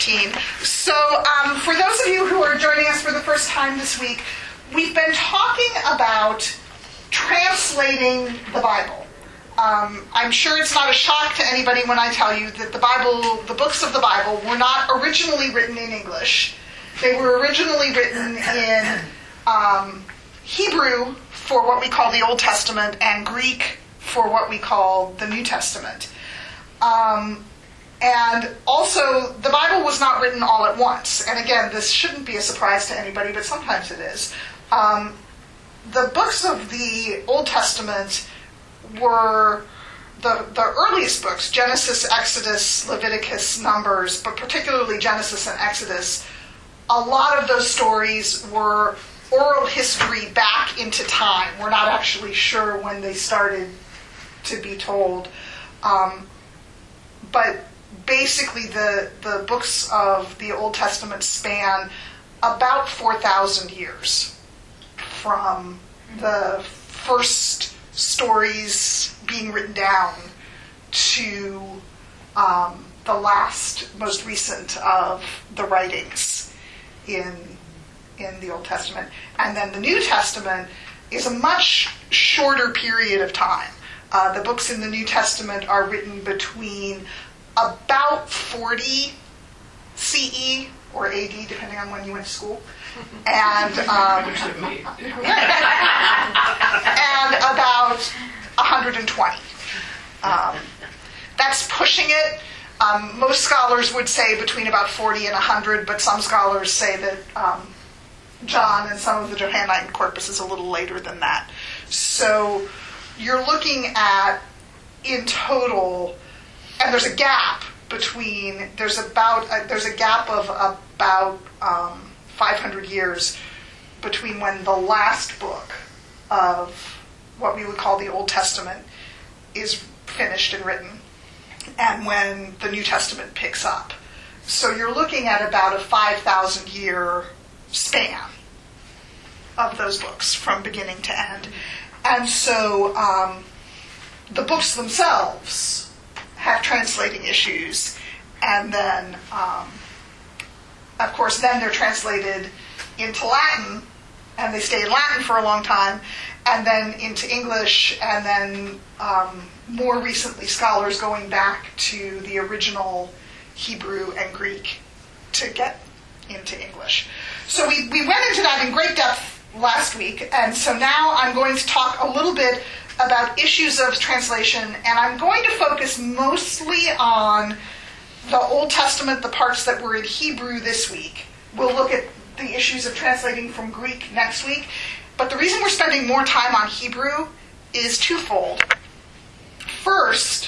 15. So for those of you who are joining us for the first time this week, we've been talking about translating the Bible. I'm sure it's not a shock to anybody when I tell you that the books of the Bible, were not originally written in English. They were originally written in Hebrew for what we call the Old Testament and Greek for what we call the New Testament. And also, the Bible was not written all at once. And again, this shouldn't be a surprise to anybody, but sometimes it is. The books of the Old Testament were the earliest books, Genesis, Exodus, Leviticus, Numbers, but particularly Genesis and Exodus. A lot of those stories were oral history back into time. We're not actually sure when they started to be told. But basically the books of the Old Testament span about 4,000 years from the first stories being written down to the most recent of the writings in the Old Testament. And then the New Testament is a much shorter period of time. The books in the New Testament are written between about 40 CE or AD, depending on when you went to school, and and about 120. That's pushing it. Most scholars would say between about 40 and 100, but some scholars say that John and some of the Johannine corpus is a little later than that. So you're looking at, in total, and there's a gap between, there's a gap of about 500 years between when the last book of what we would call the Old Testament is finished and written and when the New Testament picks up. So you're looking at about a 5,000 year span of those books from beginning to end. And so the books themselves have translating issues, and then, of course, then they're translated into Latin, and they stay in Latin for a long time, and then into English, and then more recently scholars going back to the original Hebrew and Greek to get into English. So we went into that in great depth last week, and so now I'm going to talk a little bit about issues of translation, and I'm going to focus mostly on the Old Testament, the parts that were in Hebrew this week. We'll look at the issues of translating from Greek next week, but the reason we're spending more time on Hebrew is twofold. First,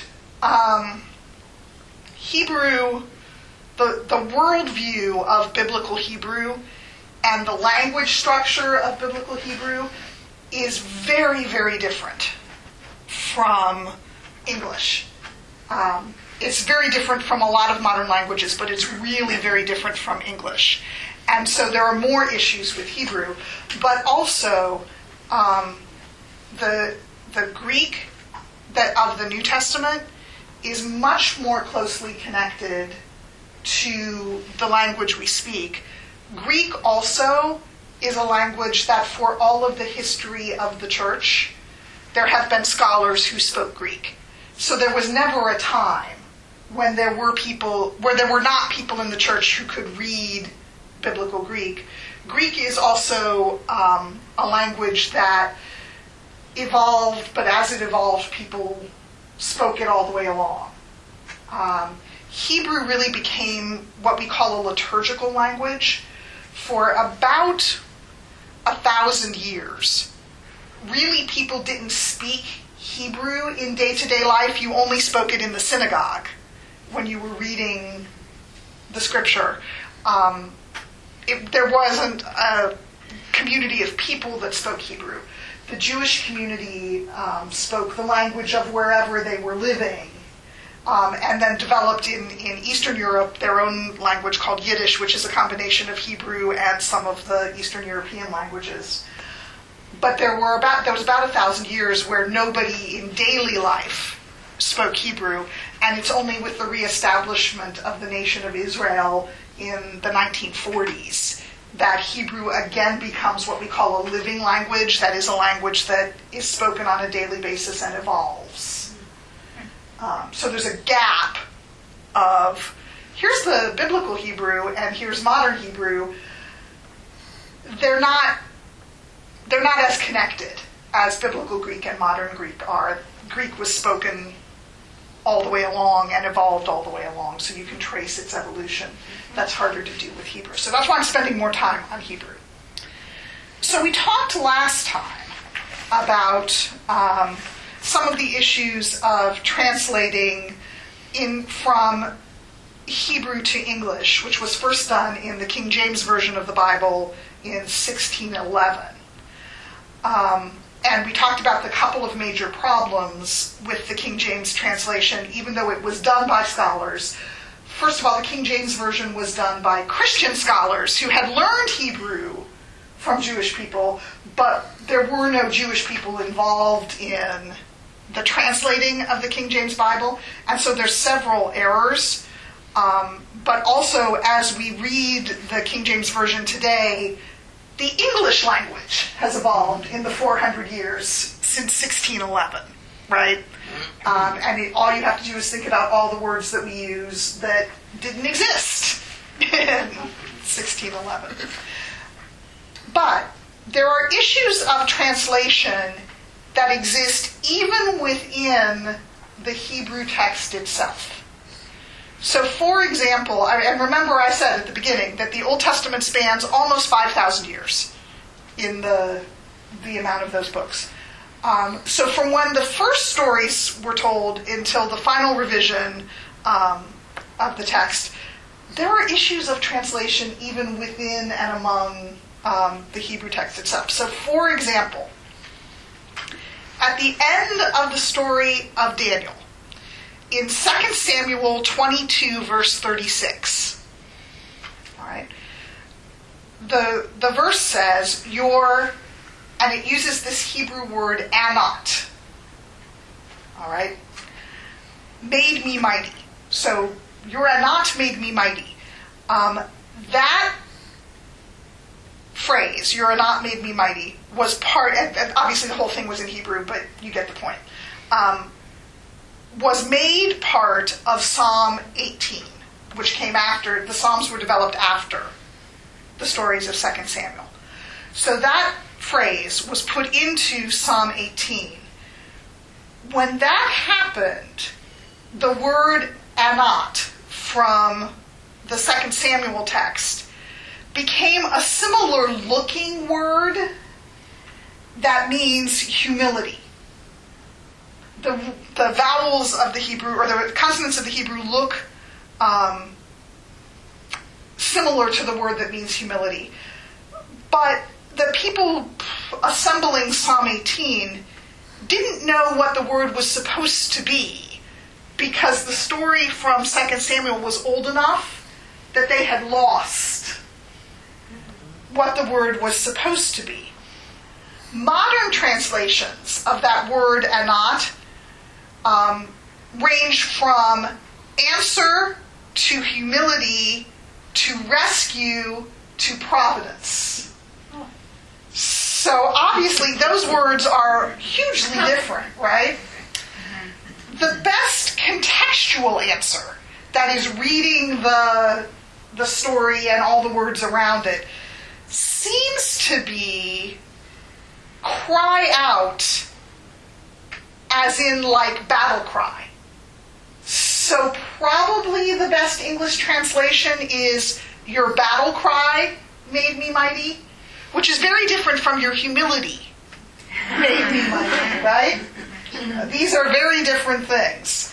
Hebrew, the worldview of biblical Hebrew and the language structure of biblical Hebrew is very, very different from English. It's very different from a lot of modern languages, but it's really very different from English. And so there are more issues with Hebrew, but also the Greek of the New Testament is much more closely connected to the language we speak. Greek also is a language that for all of the history of the church, there have been scholars who spoke Greek. So there was never a time when there were not people in the church who could read biblical Greek. Greek is also a language that evolved, but as it evolved, people spoke it all the way along. Hebrew really became what we call a liturgical language for about 1,000 years. Really, people didn't speak Hebrew in day-to-day life. You only spoke it in the synagogue when you were reading the scripture. There wasn't a community of people that spoke Hebrew. The Jewish community spoke the language of wherever they were living, and then developed in Eastern Europe their own language called Yiddish, which is a combination of Hebrew and some of the Eastern European languages. But there was about 1,000 years where nobody in daily life spoke Hebrew, and it's only with the reestablishment of the nation of Israel in the 1940s that Hebrew again becomes what we call a living language, that is a language that is spoken on a daily basis and evolves. So there's a gap of, here's the biblical Hebrew and here's modern Hebrew. They're not as connected as biblical Greek and modern Greek are. Greek was spoken all the way along and evolved all the way along, so you can trace its evolution. That's harder to do with Hebrew. So that's why I'm spending more time on Hebrew. So we talked last time about some of the issues of translating from Hebrew to English, which was first done in the King James Version of the Bible in 1611. And we talked about the couple of major problems with the King James translation, even though it was done by scholars. First of all, the King James Version was done by Christian scholars who had learned Hebrew from Jewish people, but there were no Jewish people involved in the translating of the King James Bible. And so there's several errors. But also, as we read the King James Version today, the English language has evolved in the 400 years since 1611, right? And all you have to do is think about all the words that we use that didn't exist in 1611. But there are issues of translation that exist even within the Hebrew text itself. So, for example, and remember I said at the beginning that the Old Testament spans almost 5,000 years in the amount of those books. So from when the first stories were told until the final revision of the text, there are issues of translation even within and among the Hebrew text itself. So, for example, at the end of the story of Daniel, in 2 Samuel 22, verse 36, all right, the verse says, and it uses this Hebrew word, anat, all right, made me mighty. So, your anat made me mighty. That phrase, your anat made me mighty, was part, and obviously the whole thing was in Hebrew, but you get the point, was made part of Psalm 18, which came after, the Psalms were developed after the stories of 2 Samuel. So that phrase was put into Psalm 18. When that happened, the word anat from the 2 Samuel text became a similar looking word that means humility. The vowels of the Hebrew, or the consonants of the Hebrew look similar to the word that means humility. But the people assembling Psalm 18 didn't know what the word was supposed to be, because the story from 2 Samuel was old enough that they had lost what the word was supposed to be. Modern translations of that word anat range from answer to humility to rescue to providence. So obviously those words are hugely different, right? The best contextual answer, that is reading the story and all the words around it, seems to be cry out, as in like battle cry. So probably the best English translation is your battle cry made me mighty, which is very different from your humility made me mighty, right? These are very different things.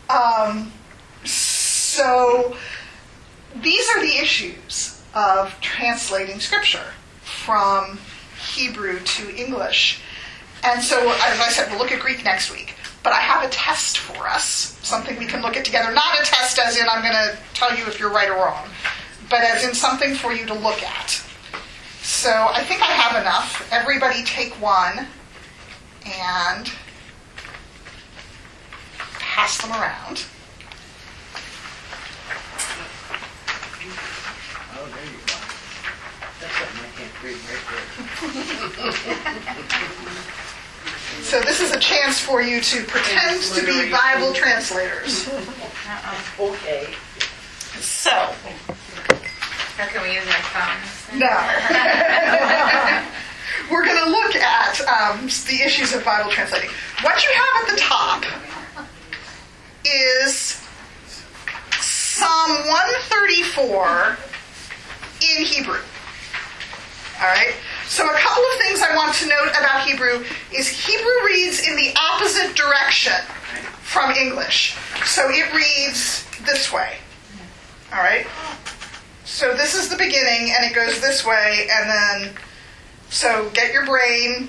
So these are the issues of translating Scripture from Hebrew to English. And so, as I said, we'll look at Greek next week. But I have a test for us, something we can look at together. Not a test as in I'm going to tell you if you're right or wrong, but as in something for you to look at. So I think I have enough. Everybody take one and pass them around. Oh, there you go. That's something I can't read right there. So this is a chance for you to pretend to be Bible translators. Okay. So, Or can we use our phones? no. We're going to look at the issues of Bible translating. What you have at the top is Psalm 134 in Hebrew. All right? So a couple of things I want to note about Hebrew is Hebrew reads in the opposite direction from English. So it reads this way. All right? So this is the beginning, and it goes this way, and then, so get your brain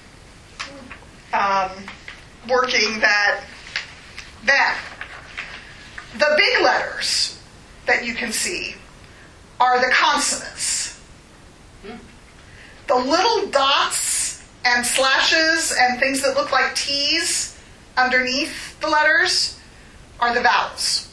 working that. Then, the big letters that you can see are the consonants. The little dots and slashes and things that look like T's underneath the letters are the vowels.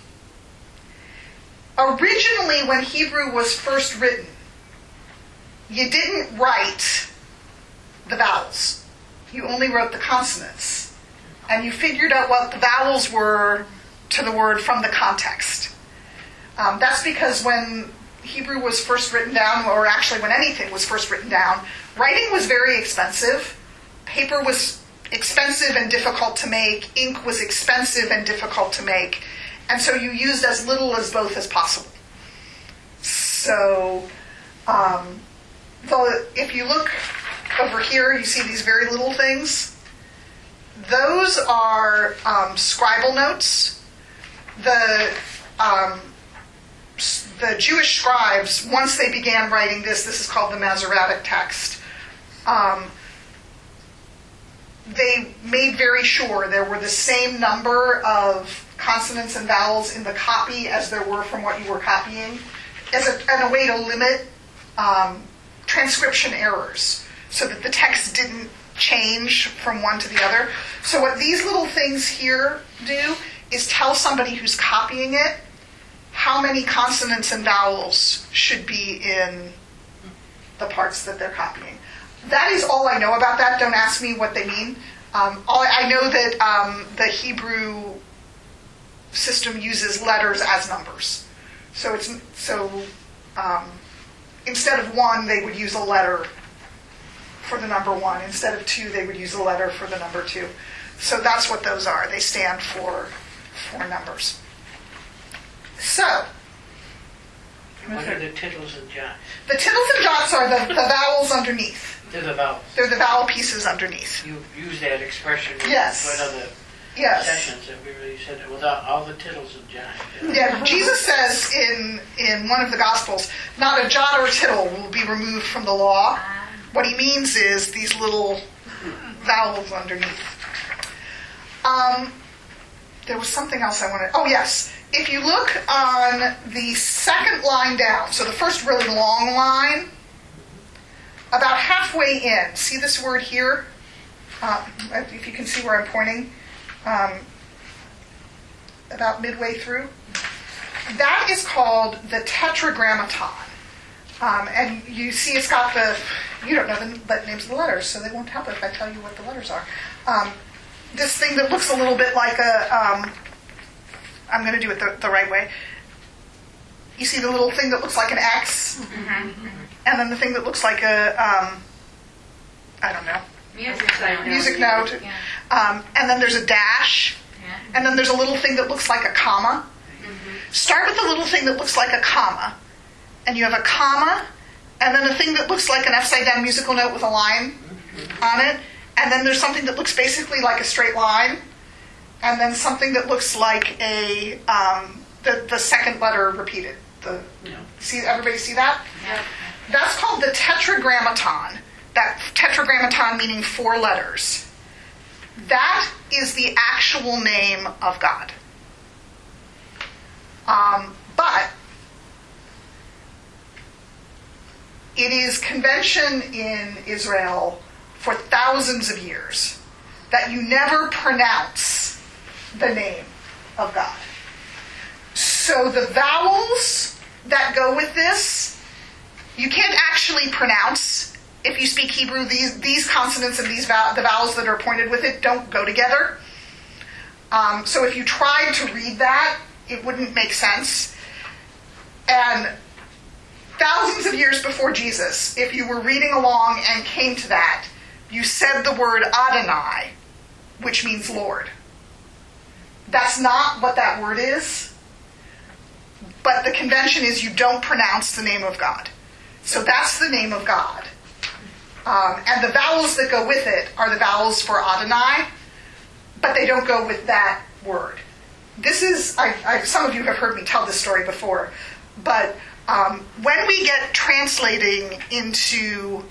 Originally, when Hebrew was first written, you didn't write the vowels. You only wrote the consonants. And you figured out what the vowels were to the word from the context. That's because when Hebrew was first written down, or actually when anything was first written down, writing was very expensive. Paper was expensive and difficult to make. Ink was expensive and difficult to make. And so you used as little as both as possible. So, if you look over here, you see these very little things. Those are scribal notes. The Jewish scribes, once they began writing this is called the Masoretic text, they made very sure there were the same number of consonants and vowels in the copy as there were from what you were copying, and a way to limit transcription errors, so that the text didn't change from one to the other. So what these little things here do is tell somebody who's copying it how many consonants and vowels should be in the parts that they're copying. That is all I know about that. Don't ask me what they mean. I know that the Hebrew system uses letters as numbers. So instead of 1, they would use a letter for the number 1. Instead of 2, they would use a letter for the number 2. So that's what those are. They stand for numbers. So, What are the tittles and jots? the tittles and jots are the vowels underneath. They're the vowels. They're the vowel pieces underneath. You use that expression in Yes. one of the Yes. sessions that we really said that without all the tittles and jots. Yeah, Jesus says in one of the Gospels, not a jot or a tittle will be removed from the law. What he means is these little vowels underneath. There was something else I wanted. Oh, yes. If you look on the second line down, so the first really long line, about halfway in, see this word here? If you can see where I'm pointing, about midway through. That is called the Tetragrammaton. And you see it's got you don't know the names of the letters, so they won't help if I tell you what the letters are. This thing that looks a little bit like I'm going to do it the right way. You see the little thing that looks like an X? Mm-hmm. And then the thing that looks like I don't know. Music note. Yeah. And then there's a dash. Yeah. And then there's a little thing that looks like a comma. Mm-hmm. Start with the little thing that looks like a comma. And you have a comma, and then a thing that looks like an upside-down musical note with a line on it. And then there's something that looks basically like a straight line. And then something that looks like the second letter repeated. Everybody see that? Yeah. That's called the Tetragrammaton. That Tetragrammaton meaning 4 letters. That is the actual name of God. But it is convention in Israel for thousands of years that you never pronounce the name of God. So the vowels that go with this You can't actually pronounce, if you speak Hebrew, these consonants and the vowels that are pointed with it don't go together. So if you tried to read that, it wouldn't make sense. And thousands of years before Jesus, if you were reading along and came to that, you said the word Adonai, which means Lord. That's not what that word is, but the convention is you don't pronounce the name of God. So that's the name of God. And the vowels that go with it are the vowels for Adonai, but they don't go with that word. This is, some of you have heard me tell this story before, but when we get translating into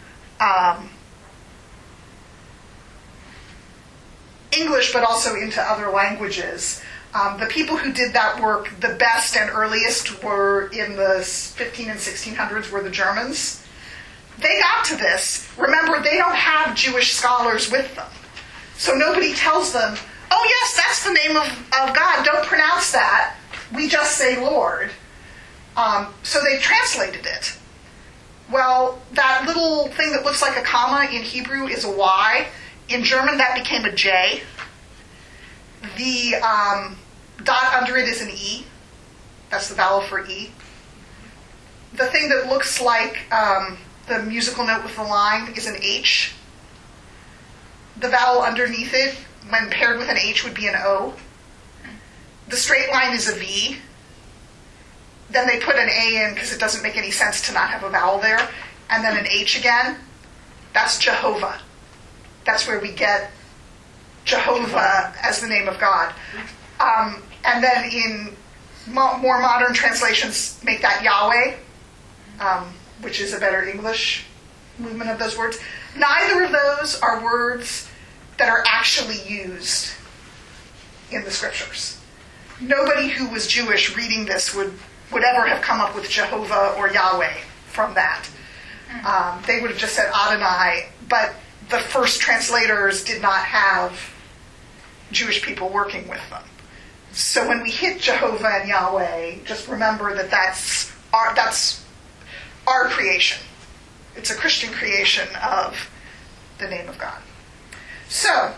English, but also into other languages, the people who did that work the best and earliest were in the 15 and 1600s were the Germans. They got to this. Remember, they don't have Jewish scholars with them. So nobody tells them, oh yes, that's the name of God, don't pronounce that. We just say Lord. So they translated it. Well, that little thing that looks like a comma in Hebrew is a Y. In German, that became a J. The dot under it is an E. That's the vowel for E. The thing that looks like the musical note with the line is an H. The vowel underneath it, when paired with an H, would be an O. The straight line is a V. Then they put an A in because it doesn't make any sense to not have a vowel there. And then an H again. That's Jehovah. That's where we get Jehovah as the name of God. And then in more modern translations, make that Yahweh, which is a better English movement of those words. Neither of those are words that are actually used in the scriptures. Nobody who was Jewish reading this would ever have come up with Jehovah or Yahweh from that. They would have just said Adonai, but the first translators did not have Jewish people working with them. So when we hit Jehovah and Yahweh, just remember that that's our creation. It's a Christian creation of the name of God. So,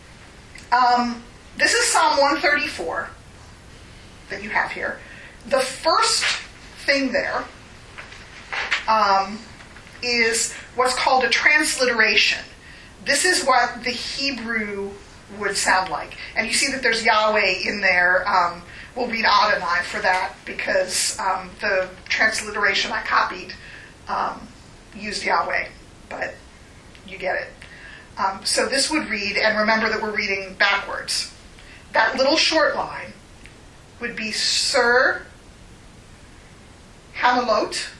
this is Psalm 134 that you have here. The first thing there is what's called a transliteration. This is what the Hebrew would sound like. And you see that there's Yahweh in there. We'll read Adonai for that because the transliteration I copied used Yahweh, but you get it. So this would read, and remember that we're reading backwards. That little short line would be Sir Hamalot,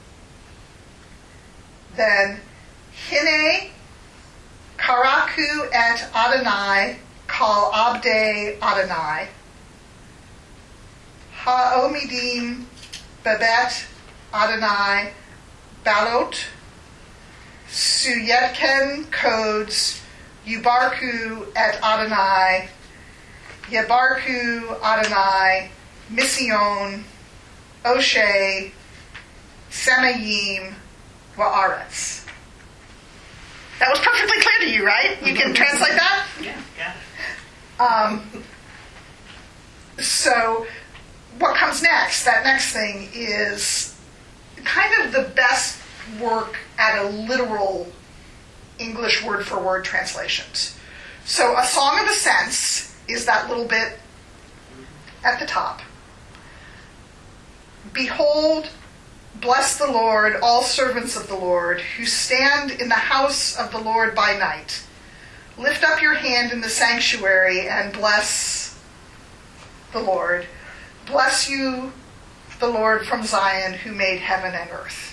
then Hine Karaku et Adonai Kal Abde Adonai Ha'omidim Bebet Adonai Balot Suyetken codes Yubarku et Adonai Yebarku Adonai Mission Oshe Semayim Wa'aretz. That was perfectly clear to you, right? You can translate that? Yeah. So what comes next? That next thing is kind of the best work at a literal English word-for-word translations. So a song of ascents is that little bit at the top. Behold, bless the Lord, all servants of the Lord, who stand in the house of the Lord by night. Lift up your hand in the sanctuary and bless the Lord. Bless you, the Lord from Zion, who made heaven and earth.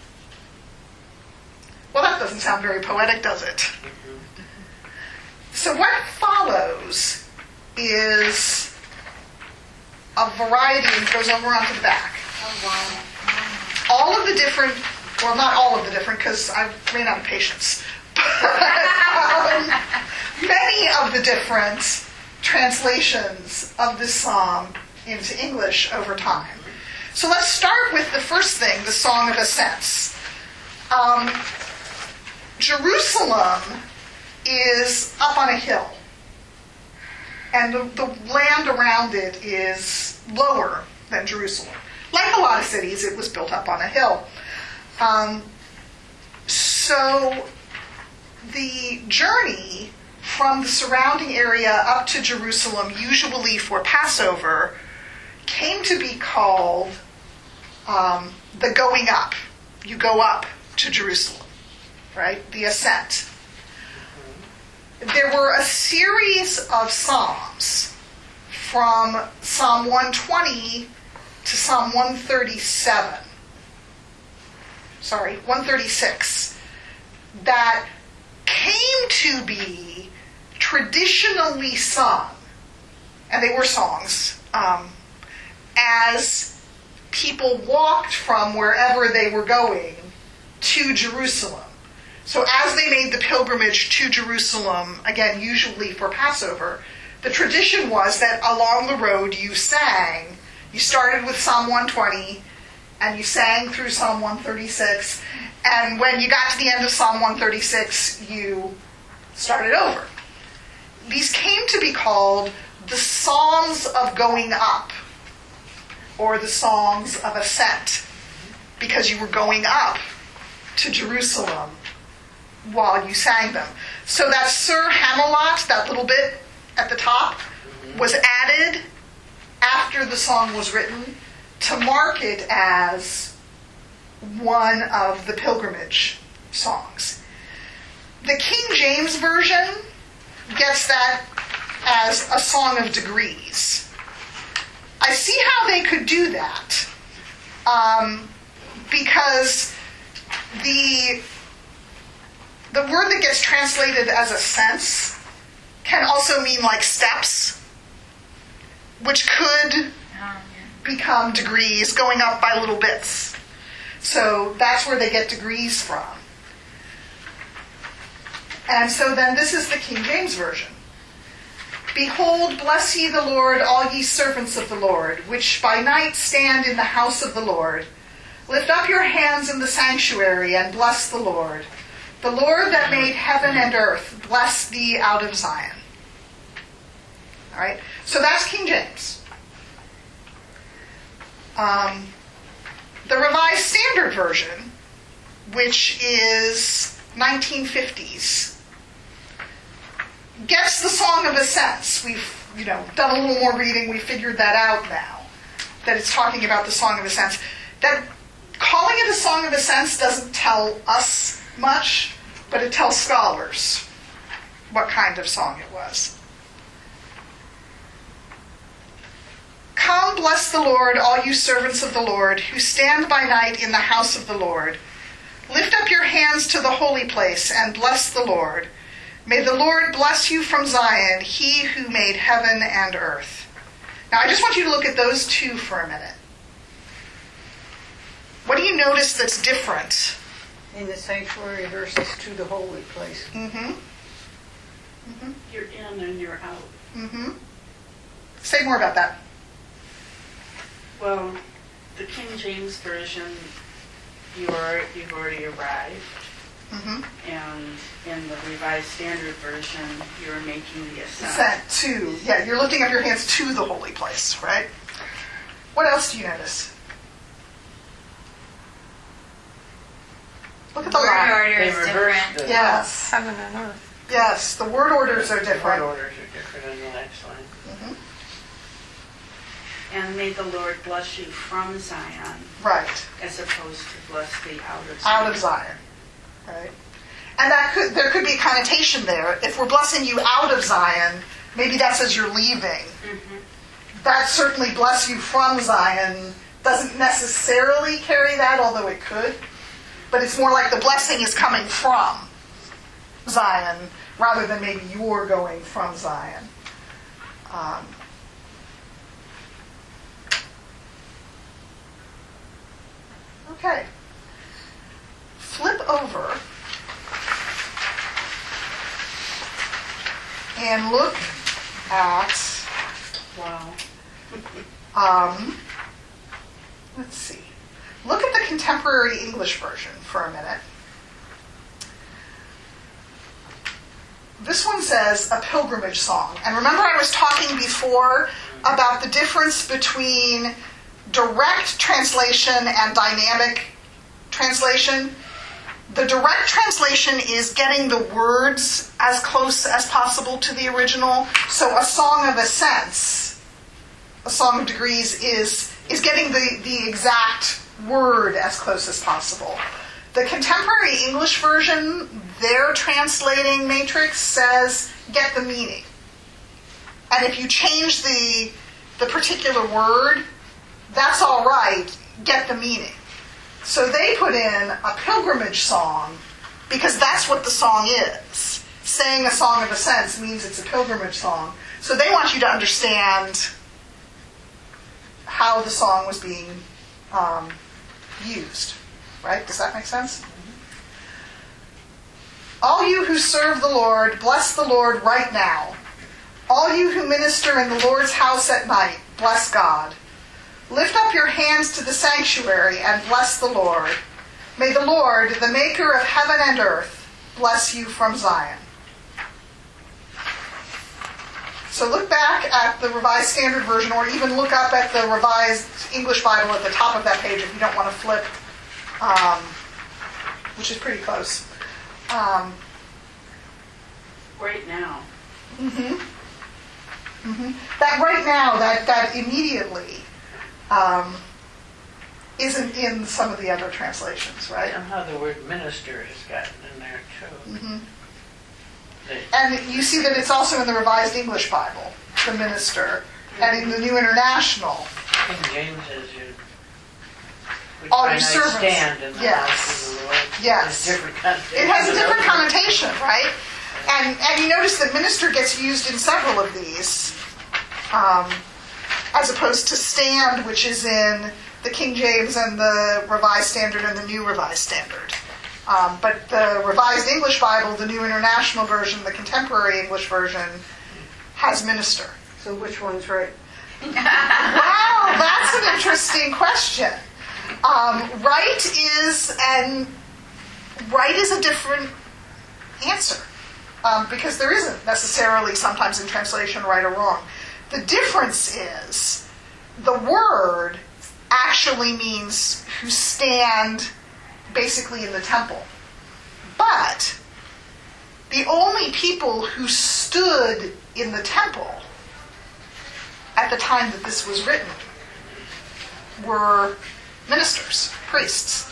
Well, that doesn't sound very poetic, does it? So what follows is a variety, and goes over onto the back. All of the different, well, not all of the different, because I ran out of patience. Many of the different translations of this psalm into English over time. So let's start with the first thing, the Song of Ascents. Jerusalem is up on a hill, and the land around it is lower than Jerusalem. Like a lot of cities, it was built up on a hill. So the journey from the surrounding area up to Jerusalem, usually for Passover, came to be called the going up. You go up to Jerusalem, right? The ascent. There were a series of psalms from Psalm 120 to Psalm 136, that came to be traditionally sung, and they were songs, as people walked from wherever they were going to Jerusalem. So as they made the pilgrimage to Jerusalem, again, usually for Passover, the tradition was that along the road you sang. You started with Psalm 120, and you sang through Psalm 136, and when you got to the end of Psalm 136, you started over. These came to be called the Psalms of Going Up, or the Songs of Ascent, because you were going up to Jerusalem while you sang them. So that Sir Hamelot, that little bit at the top, was added after the song was written to mark it as one of the pilgrimage songs. The King James Version gets that as a song of degrees. I see how they could do that, because the word that gets translated as a sense can also mean like steps, which could become degrees, going up by little bits. So that's where they get degrees from. And so then this is the King James Version. Behold, bless ye the Lord, all ye servants of the Lord, which by night stand in the house of the Lord. Lift up your hands in the sanctuary, and bless the Lord. The Lord that made heaven and earth, bless thee out of Zion. All right, so that's King James. The Revised Standard Version, which is 1950s, gets the Song of Ascents. We've done a little more reading. We figured that out now, that it's talking about the Song of Ascents. That calling it a Song of Ascents doesn't tell us much, but it tells scholars what kind of song it was. Come, bless the Lord, all you servants of the Lord, who stand by night in the house of the Lord. Lift up your hands to the holy place and bless the Lord. May the Lord bless you from Zion, he who made heaven and earth. Now, I just want you to look at those two for a minute. What do you notice that's different? In the sanctuary versus to the holy place. Mm-hmm. Mm-hmm. You're in and you're out. Mm-hmm. Say more about that. Well, the King James Version, you've already arrived. Mm-hmm. And in the Revised Standard Version, you're making the ascent. Ascent to, yeah, you're lifting up your hands to the holy place, right? What else do you notice? Look at the Word line. order They is reversed different. it. Yes. Heaven and earth. Yes, the word orders are The different. word orders are different in the next line. Mm-hmm. And may the Lord bless you from Zion, Right. as opposed to bless thee out of Zion. Out of Zion. Right. And there could be a connotation there. If we're blessing you out of Zion, maybe that's as you're leaving. Mm-hmm. That certainly bless you from Zion doesn't necessarily carry that, although it could. But it's more like the blessing is coming from Zion rather than maybe you're going from Zion. Okay. Flip over and look at, let's see. Look at the contemporary English version for a minute. This one says a pilgrimage song. And remember I was talking before about the difference between direct translation and dynamic translation? The direct translation is getting the words as close as possible to the original. So a song of ascents, a song of degrees, is getting the exact word as close as possible. The contemporary English version, their translating matrix says, get the meaning. And if you change the particular word, that's all right, get the meaning. So they put in a pilgrimage song because that's what the song is. Saying a song of ascents means it's a pilgrimage song. So they want you to understand how the song was being used. Right? Does that make sense? All you who serve the Lord, bless the Lord right now. All you who minister in the Lord's house at night, bless God. Lift up your hands to the sanctuary and bless the Lord. May the Lord, the maker of heaven and earth, bless you from Zion. So look back at the Revised Standard Version, or even look up at the Revised English Bible at the top of that page if you don't want to flip, which is pretty close. Right now. That right now, that immediately, isn't in some of the other translations, right? Somehow the word minister has gotten in there too. And you see that it's also in the Revised English Bible, the minister, and in the New International. King James says you. All your servants. Stand in the house of the Lord. Yes. It's a different connotation. It has a different connotation, right? And you notice that minister gets used in several of these, as opposed to stand, which is in the King James and the Revised Standard and the New Revised Standard. But the Revised English Bible, the New International Version, the Contemporary English Version, has minister. So which one's right? Wow, that's an interesting question. Right is a different answer. Because there isn't necessarily sometimes in translation right or wrong. The difference is the word actually means who stand basically in the temple. But the only people who stood in the temple at the time that this was written were ministers, priests.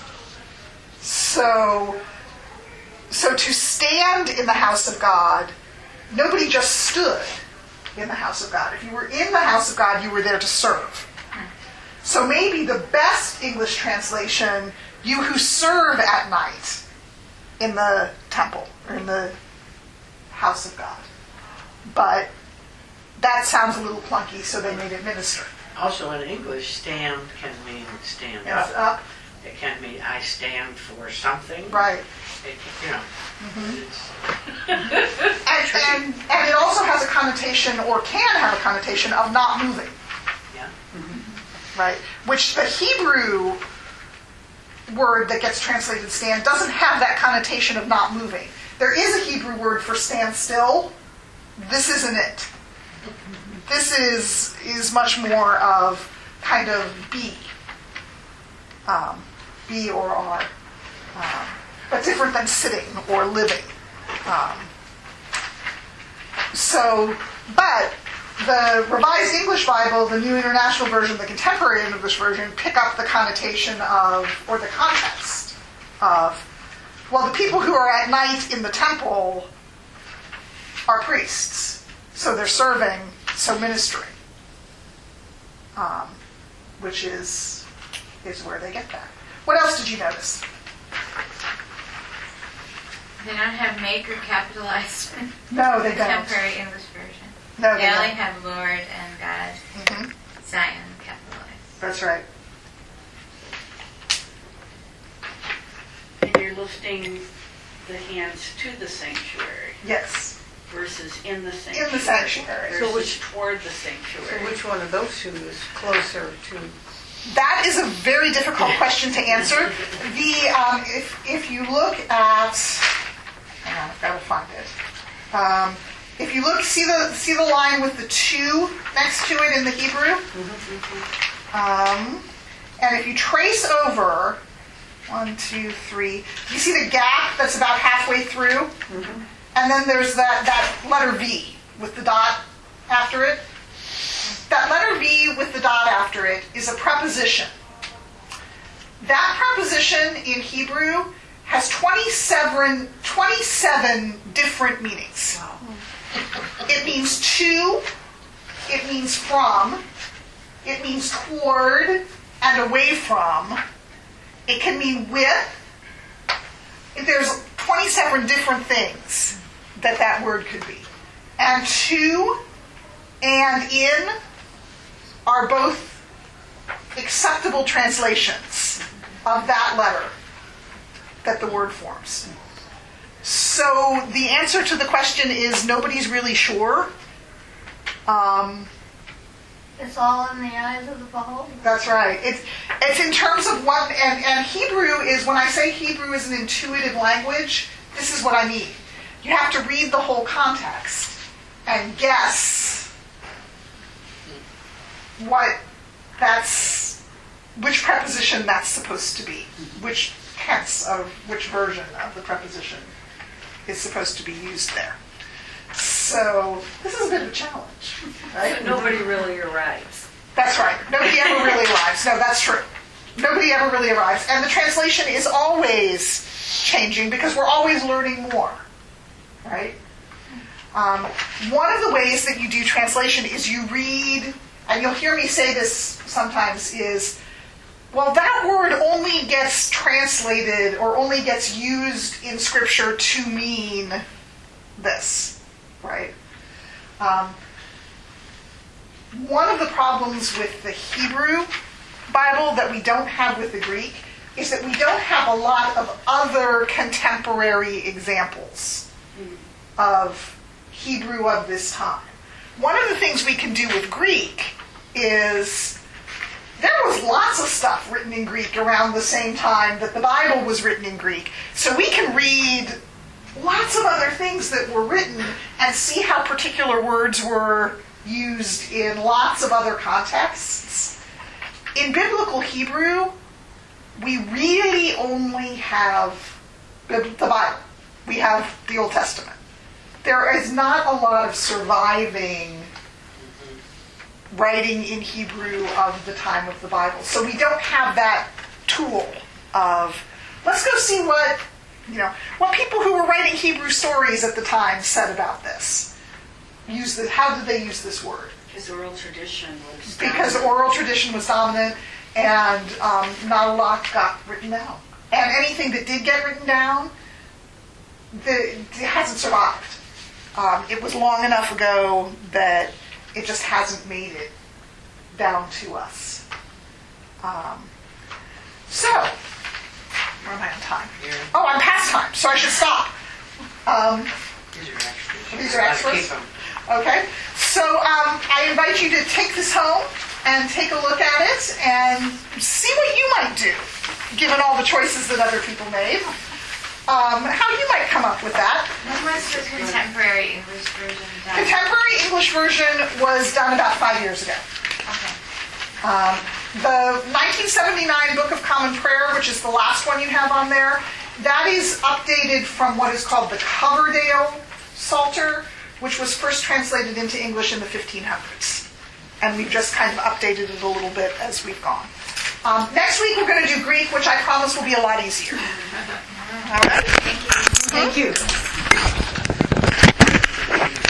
So to stand in the house of God, nobody just stood in the house of God. If you were in the house of God, you were there to serve. So maybe the best English translation, you who serve at night in the temple or in the house of God. But that sounds a little clunky, so they made it minister. Also in English, stand can mean stand Yes, up. up. It can mean I stand for something. Right. It, you know, And it also has a connotation, or can have a connotation, of not moving. yeah. Right? Which the Hebrew word that gets translated stand doesn't have that connotation of not moving. There is a Hebrew word for stand still. This isn't it. This is much more of kind of be. Be or are. But different than sitting or living. But the Revised English Bible, the New International Version, the Contemporary English Version pick up the connotation of, or the context of, well, the people who are at night in the temple are priests. So they're serving, so ministering. Which is where they get that. What else did you notice? They don't have maker capitalized in No, they don't. contemporary English version. No, They they only don't. have Lord and God, Mhm. Zion capitalized. That's right. And you're lifting the hands to the sanctuary Yes. versus in the sanctuary. In the sanctuary. Versus So which- toward the So sanctuary. which one of those two is closer to? That is a very difficult question to answer. If you look at, hang on, I've got to find it. If you look, see the line with the 2 next to it in the Hebrew? And if you trace over, 1, 2, 3, you see the gap that's about halfway through? And then there's that letter V with the dot after it. That letter V with the dot after it is a preposition. That preposition in Hebrew has 27 different meanings. It means to, it means from, it means toward and away from. It can mean with. There's 27 different things that word could be. And to and in are both acceptable translations of that letter that the word forms. So the answer to the question is nobody's really sure. It's all in the eyes of the beholder. That's right. It's in terms of what, and Hebrew is, when I say Hebrew is an intuitive language, this is what I mean. You have to read the whole context and guess which preposition that's supposed to be, which tense of which version of the preposition is supposed to be used there. So this is a bit of a challenge, right? Nobody really arrives. That's right. Nobody ever really arrives. No, that's true. Nobody ever really arrives. And the translation is always changing because we're always learning more, right? One of the ways that you do translation is you read, and you'll hear me say this sometimes, is, well, that word only gets translated or only gets used in Scripture to mean this, right? One of the problems with the Hebrew Bible that we don't have with the Greek is that we don't have a lot of other contemporary examples of Hebrew of this time. One of the things we can do with Greek is there was lots of stuff written in Greek around the same time that the Bible was written in Greek. So we can read lots of other things that were written and see how particular words were used in lots of other contexts. In biblical Hebrew, we really only have the Bible. We have the Old Testament. There is not a lot of surviving writing in Hebrew of the time of the Bible. So we don't have that tool of, let's go see what people who were writing Hebrew stories at the time said about this. How did they use this word? Because oral tradition was Because oral tradition was dominant, and not a lot got written down. And anything that did get written down, it hasn't survived. It was long enough ago that it just hasn't made it down to us. So, where am I on time? Oh, I'm past time, so I should stop. These are extras. Okay, so I invite you to take this home and take a look at it and see what you might do, given all the choices that other people made. How you might come up with that. When was the contemporary English version done? Contemporary English version was done about 5 years ago. Okay. The 1979 Book of Common Prayer, which is the last one you have on there, that is updated from what is called the Coverdale Psalter, which was first translated into English in the 1500s. And we've just kind of updated it a little bit as we've gone. Next week we're going to do Greek, which I promise will be a lot easier. All right? Thank you. Thank you.